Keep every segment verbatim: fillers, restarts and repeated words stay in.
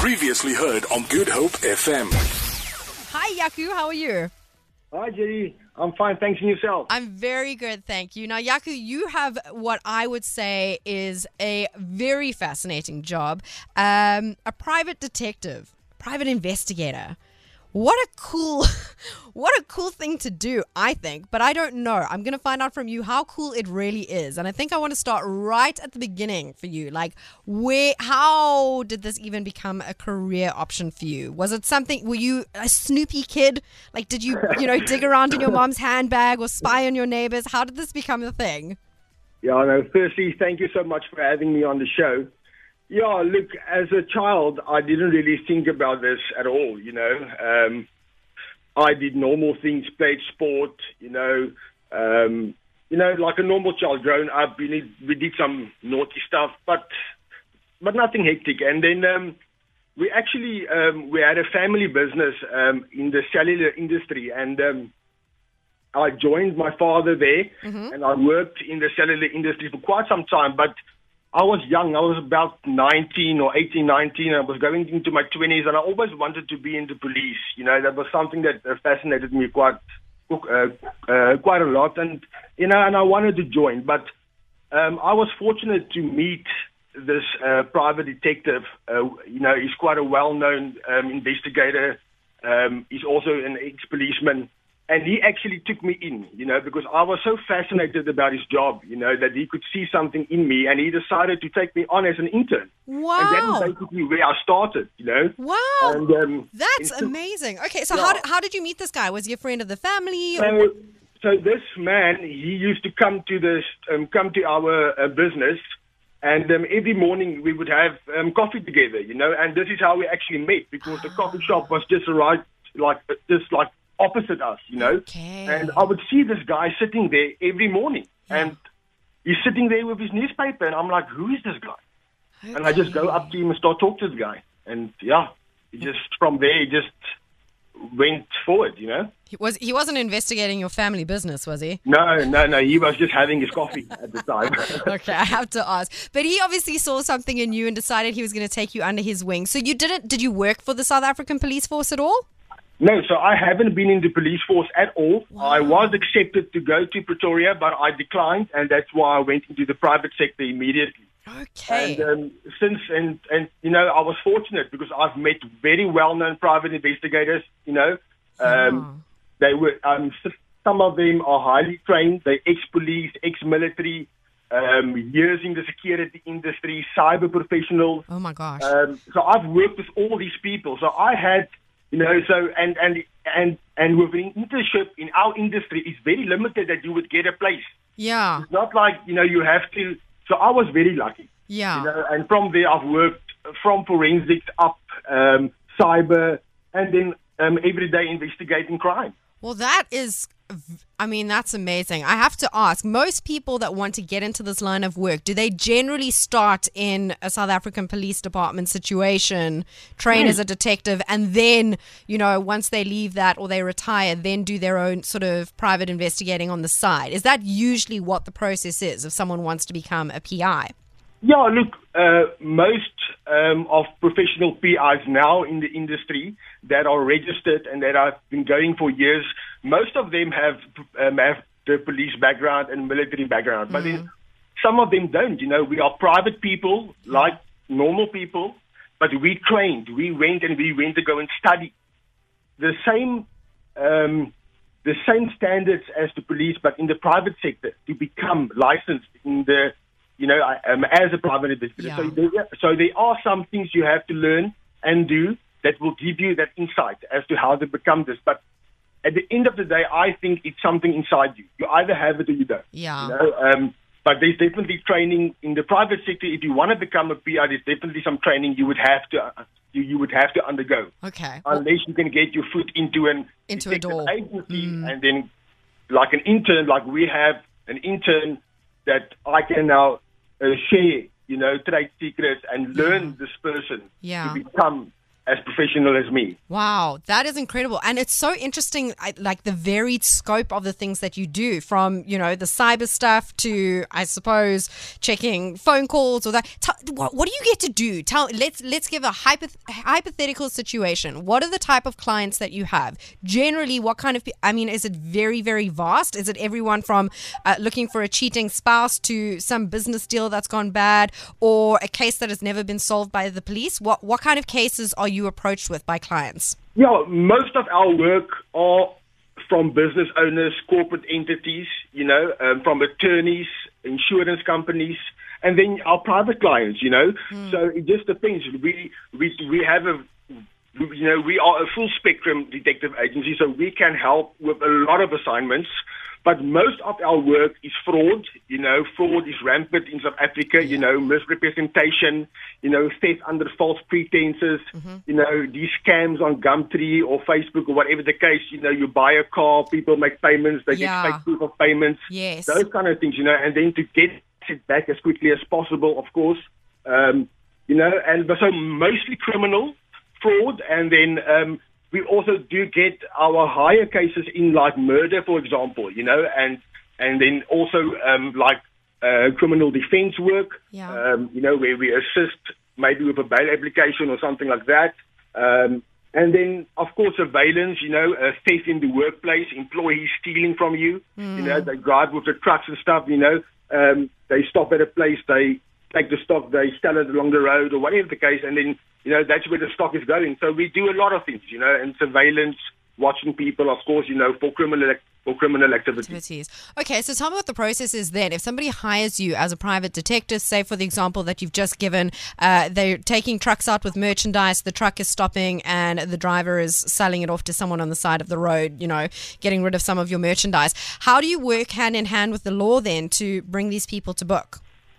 Previously heard on Good Hope F M. Hi, Yaku. How are you? Hi, Jerry. I'm fine. Thanks, and yourself? I'm very good, thank you. Now, Yaku, you have what I would say is a very fascinating job. Um, a private detective, private investigator. What a cool, what a cool thing to do, I think. But I don't know. I'm going to find out from you how cool it really is. And I think I want to start right at the beginning for you. Like, where, how did this even become a career option for you? Was it something, were you a snoopy kid? Like, did you, you know, dig around in your mom's handbag or spy on your neighbors? How did this become a thing? Yeah, no, firstly, thank you so much for having me on the show. Yeah, look, as a child, I didn't really think about this at all, you know. Um, I did normal things, played sport, you know, um, you know, like a normal child growing up. We, need, we did some naughty stuff, but but nothing hectic. And then um, we actually, um, we had a family business um, in the cellular industry, and um, I joined my father there, mm-hmm. and I worked in the cellular industry for quite some time, but I was young. I was about nineteen or eighteen, nineteen. I was going into my twenties, and I always wanted to be in the police. You know, that was something that fascinated me quite, uh, uh, quite a lot. And you know, and I wanted to join. But um, I was fortunate to meet this uh, private detective. Uh, you know, he's quite a well-known um, investigator. Um, he's also an ex-policeman. And he actually took me in, you know, because I was so fascinated about his job, you know, that he could see something in me, and he decided to take me on as an intern. Wow. And that is basically where I started, you know. Wow. And, um, That's and so, amazing. Okay, so yeah. how, did, how did you meet this guy? Was he a friend of the family? So, so this man, he used to come to this, um, come to our uh, business, and um, every morning we would have um, coffee together, you know, and this is how we actually met, because the coffee shop was just right, like, just like, opposite us, you know. Okay. And I would see this guy sitting there every morning, yeah. and he's sitting there with his newspaper, and I'm like, who is this guy? Okay. And I just go up to him and start talking to the guy, and yeah, he just from there he just went forward, you know. He was he wasn't investigating your family business, was he? No, no, no. He was just having his coffee at the time. Okay, I have to ask. But he obviously saw something in you and decided he was going to take you under his wing. So you didn't? Did you work for the South African Police Force at all? No, so I haven't been in the police force at all. Wow. I was accepted to go to Pretoria, but I declined, and that's why I went into the private sector immediately. Okay. And um, since, and, and, you know, I was fortunate because I've met very well-known private investigators, you know. Um, oh. They were, um, some of them are highly trained. They're ex-police, ex-military, um, years in the security industry, cyber professionals. Oh, my gosh. Um, so I've worked with all these people. So I had... You know, so and and and and with an internship in our industry, it's very limited that you would get a place. Yeah, it's not like you know you have to. So I was very lucky. Yeah, you know, and from there I've worked from forensics up um, cyber, and then um, every day investigating crime. Well, that is, I mean, that's amazing. I have to ask, most people that want to get into this line of work, do they generally start in a South African Police Department situation, train mm. as a detective, and then, you know, once they leave that or they retire, then do their own sort of private investigating on the side? Is that usually what the process is if someone wants to become a P I? Yeah, look, uh, most um, of professional P Is now in the industry that are registered and that have been going for years, most of them have um, have the police background and military background. But mm-hmm. then some of them don't. You know, we are private people, like normal people, but we trained. We went and we went to go and study the same um, the same standards as the police, but in the private sector to become licensed in the you know, um, as a private investigator. Yeah. So, there, so there are some things you have to learn and do that will give you that insight as to how to become this. But at the end of the day, I think it's something inside you. You either have it or you don't. Yeah. You know? um, but there's definitely training in the private sector. If you want to become a P I, there's definitely some training you would have to uh, you, you would have to undergo. Okay. Unless well, you can get your foot into an into a door agency mm. and then like an intern, like we have an intern that I can now uh, share, you know, trade secrets and learn yeah. this person yeah. to become as professional as me. Wow, that is incredible. And it's so interesting, I- like the varied scope of the things that you do, from, you know, the cyber stuff to, I suppose, checking phone calls or that. Tell, what, what do you get to do? Tell, let's let's give a hypoth- hypothetical situation. What are the type of clients that you have? Generally, what kind of, pe- I mean, is it very, very vast? Is it everyone from uh, looking for a cheating spouse to some business deal that's gone bad, or a case that has never been solved by the police? What what kind of cases are you approached with by clients? Yeah, most of our work are from business owners, corporate entities, you know, um, from attorneys, insurance companies, and then our private clients, you know. Mm. So it just depends. We we we have a, you know, we are a full spectrum detective agency, so we can help with a lot of assignments. But most of our work is fraud. You know, fraud is rampant in South Africa. Yeah. You know, misrepresentation, you know, theft under false pretenses, mm-hmm. you know, these scams on Gumtree or Facebook or whatever the case. You know, you buy a car, people make payments, they yeah. get fake proof of payments. Yes. Those kind of things, you know, and then to get it back as quickly as possible, of course. Um, you know, and so mostly criminal, fraud, and then... Um, we also do get our higher cases in, like murder, for example, you know, and and then also um, like uh, criminal defense work, yeah. um, you know, where we assist maybe with a bail application or something like that. Um, and then, of course, surveillance, you know, uh, theft in the workplace, employees stealing from you, mm. you know, they drive with the trucks and stuff, you know, um, they stop at a place, they take the stock, they sell it along the road or whatever the case, and then, you know, that's where the stock is going. So we do a lot of things, you know, and surveillance, watching people, of course, you know, for criminal for criminal activities. activities. Okay, so tell me what the process is then. If somebody hires you as a private detective, say for the example that you've just given, uh, they're taking trucks out with merchandise, the truck is stopping and the driver is selling it off to someone on the side of the road, you know, getting rid of some of your merchandise. How do you work hand in hand with the law then to bring these people to book?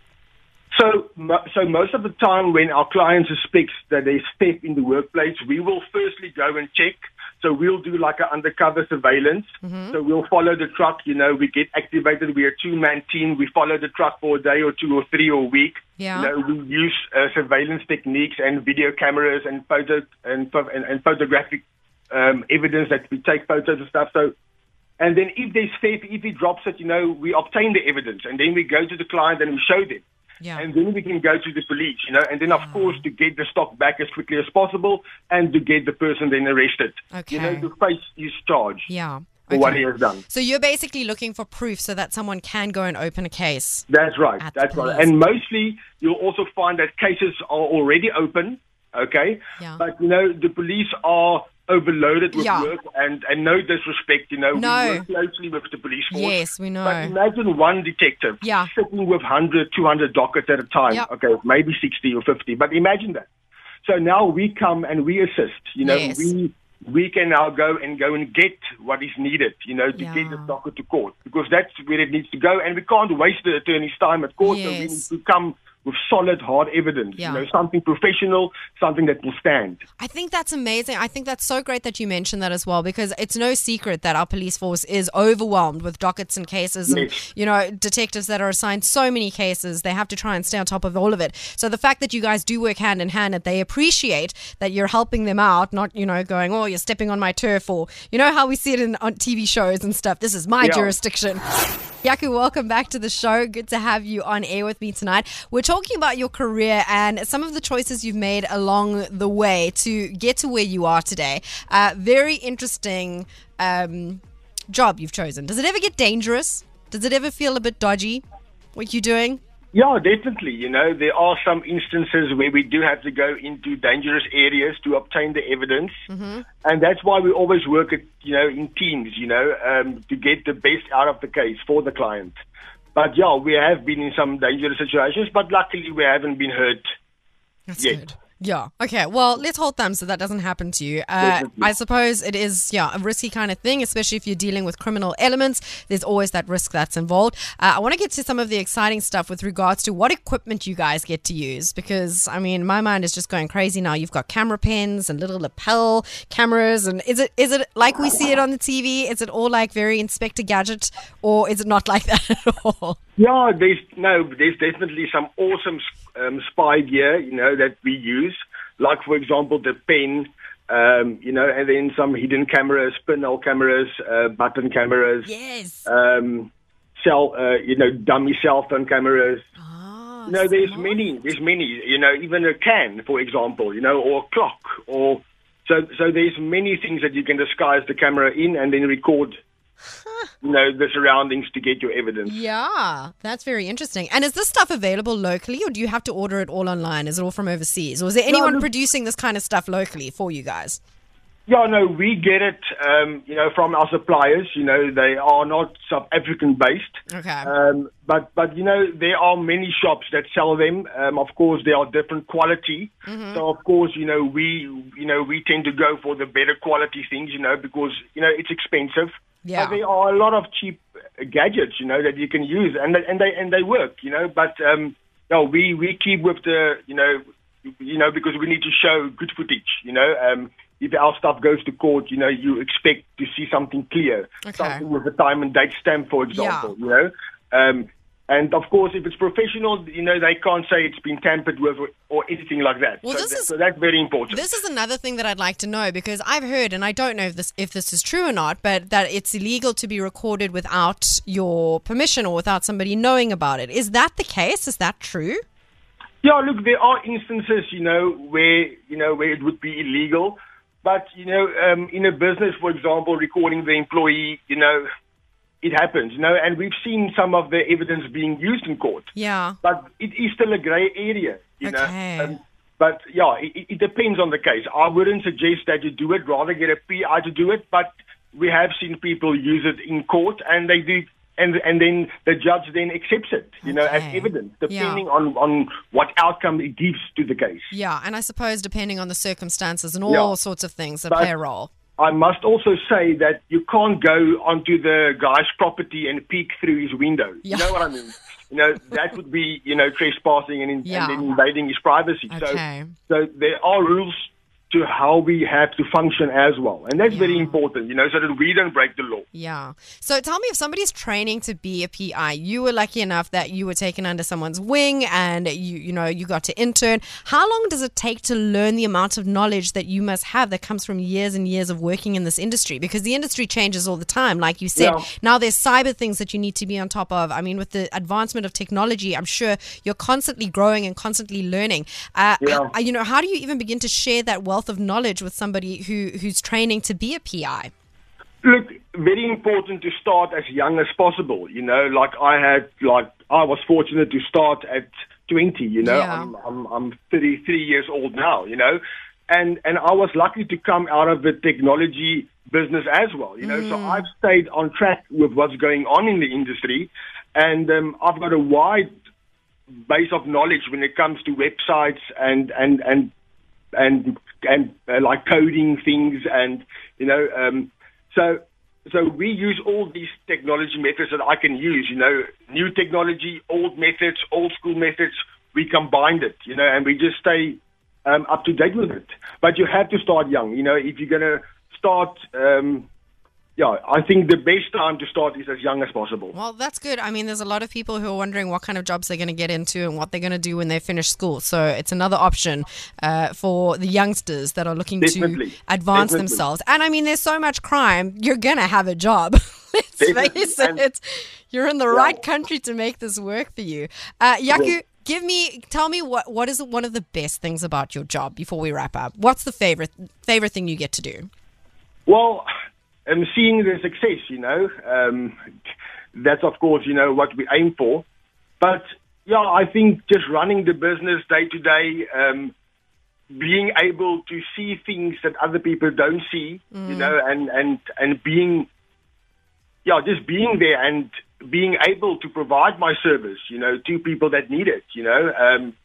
So, so most of the time when our client suspects that there's theft in the workplace, we will firstly go and check. So we'll do like an undercover surveillance. Mm-hmm. So we'll follow the truck, you know, we get activated. We're a two-man team. We follow the truck for a day or two or three or a week. Yeah. You know, we use uh, surveillance techniques and video cameras and photo and, and, and photographic um, evidence that we take photos and stuff. So, and then if there's theft, if he drops it, you know, we obtain the evidence and then we go to the client and we show them. Yeah. And then we can go to the police, you know, and then, of oh. course, to get the stock back as quickly as possible and to get the person then arrested. Okay. You know, to face his charge yeah. for okay. what he has done. So you're basically looking for proof so that someone can go and open a case. That's right. That's right. And mostly you'll also find that cases are already open, okay? Yeah. But, you know, the police are overloaded with yeah. work and, and no disrespect, you know, no. we work closely with the police force. Yes, we know. But imagine one detective yeah. sitting with one hundred, two hundred dockets at a time. Yep. Okay, maybe sixty or fifty, but imagine that. So now we come and we assist, you know, yes. we we can now go and go and get what is needed, you know, to yeah. get the docket to court because that's where it needs to go and we can't waste the attorney's time at court, yes. so we need to come with solid, hard evidence, yeah. you know, something professional, something that will stand. I think that's amazing. I think that's so great that you mentioned that as well, because it's no secret that our police force is overwhelmed with dockets and cases and, yes. you know, detectives that are assigned so many cases. They have to try and stay on top of all of it. So the fact that you guys do work hand in hand, that they appreciate that you're helping them out, not, you know, going, oh, you're stepping on my turf, or, you know, how we see it in on T V shows and stuff. This is my yeah. jurisdiction. Yaku, welcome back to the show. Good to have you on air with me tonight. We're talking about your career and some of the choices you've made along the way to get to where you are today. Uh, very interesting um, job you've chosen. Does it ever get dangerous? Does it ever feel a bit dodgy, what you're doing? Yeah, definitely. You know, there are some instances where we do have to go into dangerous areas to obtain the evidence. Mm-hmm. And that's why we always work, at, you know, in teams, you know, um, to get the best out of the case for the client. But yeah, we have been in some dangerous situations, but luckily we haven't been hurt That's yet. Good. Yeah. Okay. Well, let's hold thumbs so that doesn't happen to you. Uh, I suppose it is, yeah, a risky kind of thing, especially if you're dealing with criminal elements. There's always that risk that's involved. Uh, I want to get to some of the exciting stuff with regards to what equipment you guys get to use, because, I mean, my mind is just going crazy now. You've got camera pens and little lapel cameras. And is it is it like we see it on the T V? Is it all like very Inspector Gadget, or is it not like that at all? Yeah, there's no, there's definitely some awesome um, spy gear, you know, that we use. like, for example, the pen, um, you know, and then some hidden cameras, pinhole cameras, uh, button cameras. Yes. Um, cell, uh, you know, dummy cell phone cameras. Oh, you know, there's smart. many, there's many, you know, even a can, for example, you know, or a clock, or so, so there's many things that you can disguise the camera in and then record, you know, the surroundings to get your evidence. Yeah, that's very interesting. And is this stuff available locally, or do you have to order it all online? Is it all from overseas? Or is there anyone look- producing this kind of stuff locally for you guys? Yeah, no, we get it, um, you know, from our suppliers. You know, they are not South African based. Okay. Um, but, but, you know, there are many shops that sell them. Um, of course, they are different quality. Mm-hmm. So, of course, you know, we, you know, we tend to go for the better quality things, you know, because, you know, it's expensive. Yeah. But there are a lot of cheap gadgets, you know, that you can use, and they, and they, and they work, you know, but, um, no, we, we keep with the, you know, you know, because we need to show good footage, you know, um, if our stuff goes to court, you know, you expect to see something clear, Okay. something with a time and date stamp, for example, you know. Um, and, of course, if it's professional, you know, they can't say it's been tampered with or, or anything like that. Well, so, this that, is- so that's very important. This is another thing that I'd like to know, because I've heard, and I don't know if this if this is true or not, but that it's illegal to be recorded without your permission or without somebody knowing about it. Is that the case? Is that true? Yeah, look, there are instances, you know, where, you know, where it would be illegal. But, you know, um, in a business, for example, recording the employee, you know, it happens, you know, and we've seen some of the evidence being used in court. Yeah. But it is still a grey area, you Okay. know. Um, but, yeah, it, it depends on the case. I wouldn't suggest that you do it, rather get a P I to do it. But we have seen people use it in court, and they do, and and then the judge then accepts it, you know, as Okay. evidence, depending Yeah. on, on what outcome it gives to the case. Yeah, and I suppose depending on the circumstances and all Yeah. sorts of things that But- play a role. I must also say that you can't go onto the guy's property and peek through his window. Yeah. You know what I mean? You know, that would be, you know, trespassing and, in, Yeah. and then invading his privacy. Okay. So, so there are rules to how we have to function as well. And that's very Yeah. important, you know, so that we don't break the law. Yeah. So tell me, if somebody's training to be a P I, you were lucky enough that you were taken under someone's wing and you you know, you got to intern. How long does it take to learn the amount of knowledge that you must have that comes from years and years of working in this industry? Because the industry changes all the time. Like you said, Yeah. now there's cyber things that you need to be on top of. I mean, with the advancement of technology, I'm sure you're constantly growing and constantly learning. Uh, Yeah. h- you know, how do you even begin to share that wealth of knowledge with somebody who who's training to be a P I? Look, very important to start as young as possible. You know, like I had, like I was fortunate to start at twenty. You know, Yeah. I'm, I'm I'm thirty-three years old now. You know, and and I was lucky to come out of the technology business as well. You know, so I've stayed on track with what's going on in the industry, and um, I've got a wide base of knowledge when it comes to websites and and and and and uh, like coding things, and you know, um, so so we use all these technology methods that I can use. You know, new technology, old methods, old school methods. We combined it, you know, and we just stay um, up to date with it. But you have to start young. You know, if you're gonna start. Um, Yeah, I think the best time to start is as young as possible. Well, that's good. I mean, there's a lot of people who are wondering what kind of jobs they're going to get into and what they're going to do when they finish school. So it's another option uh, for the youngsters that are looking Definitely. to advance Definitely. themselves. And I mean, there's so much crime. You're going to have a job. Let's Definitely. face And- it. You're in the right country to make this work for you. Uh, Yaku, give me, tell me what, what is one of the best things about your job before we wrap up? What's the favorite favorite thing you get to do? Well, um, seeing the success, you know, um, that's of course, you know, what we aim for. But yeah, I think just running the business day to day, um, being able to see things that other people don't see, you know, and, and, and being, yeah, just being there and being able to provide my service, you know, to people that need it, you know. Um,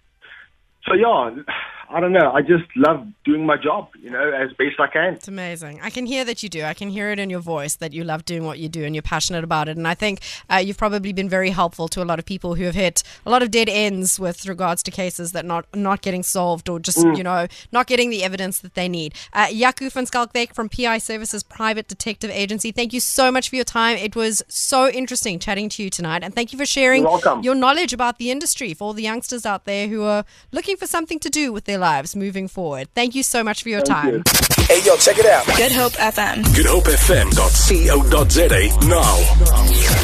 so yeah, I don't know. I just love doing my job, you know, as best I can. It's amazing. I can hear that you do. I can hear it in your voice that you love doing what you do and you're passionate about it. And I think uh, you've probably been very helpful to a lot of people who have hit a lot of dead ends with regards to cases that not not getting solved or just, you know, not getting the evidence that they need. Uh, Yaku van Skalkwyk from P I Services Private Detective Agency, thank you so much for your time. It was so interesting chatting to you tonight. And thank you for sharing You're welcome. your knowledge about the industry for all the youngsters out there who are looking for something to do with their lives moving forward. Thank you so much for your Thank time. you. Hey, yo, check it out. Good Hope F M. good hope f m dot co dot za now.